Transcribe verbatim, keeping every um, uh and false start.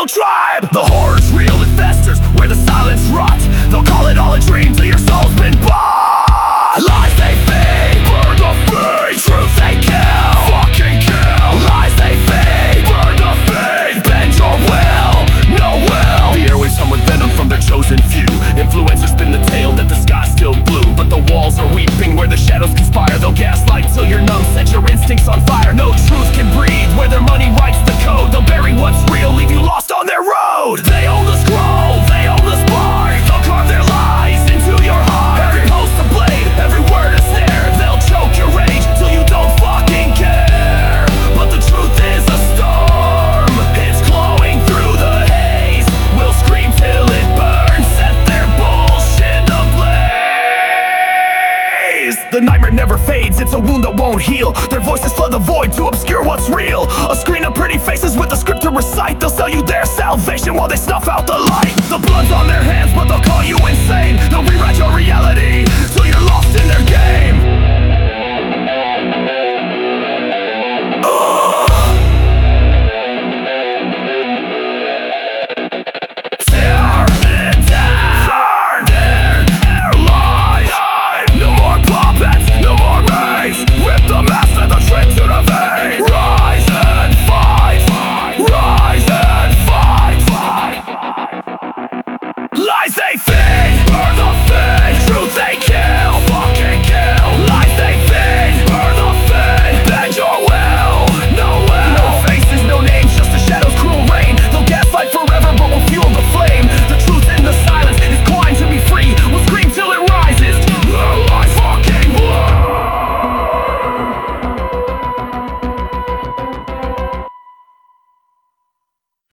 no tribe. The horror's real, it festers where the silence rots. They'll call it all a dream till your soul's been bought. Lies they feed, burn the feed. Truth they kill, fucking kill. Lies they feed, burn the feed. Bend your will, no will. The airwaves hum with venom from their chosen few. Influencers spin the tale that the sky's still blue, but the walls are weeping where the shadows conspire. They'll gaslight till you're numb, set your instincts on fire. No truth can breathe where their money writes the code. They'll bury what's real, leave you lost on their road. They own the scroll, they own the spark. They'll carve their lies into your heart. Every post a blade, every word a snare. They'll choke your rage till you don't fucking care. But the truth is a storm, it's glowing through the haze. We'll scream till it burns, set their bullshit ablaze. The nightmare never fades, it's a wound that won't heal. Their voices flood the void to obscure what's real. A screen of pretty faces with a script to recite. They'll sell you their salvation while they snuff out the light. The blood's on their hands but the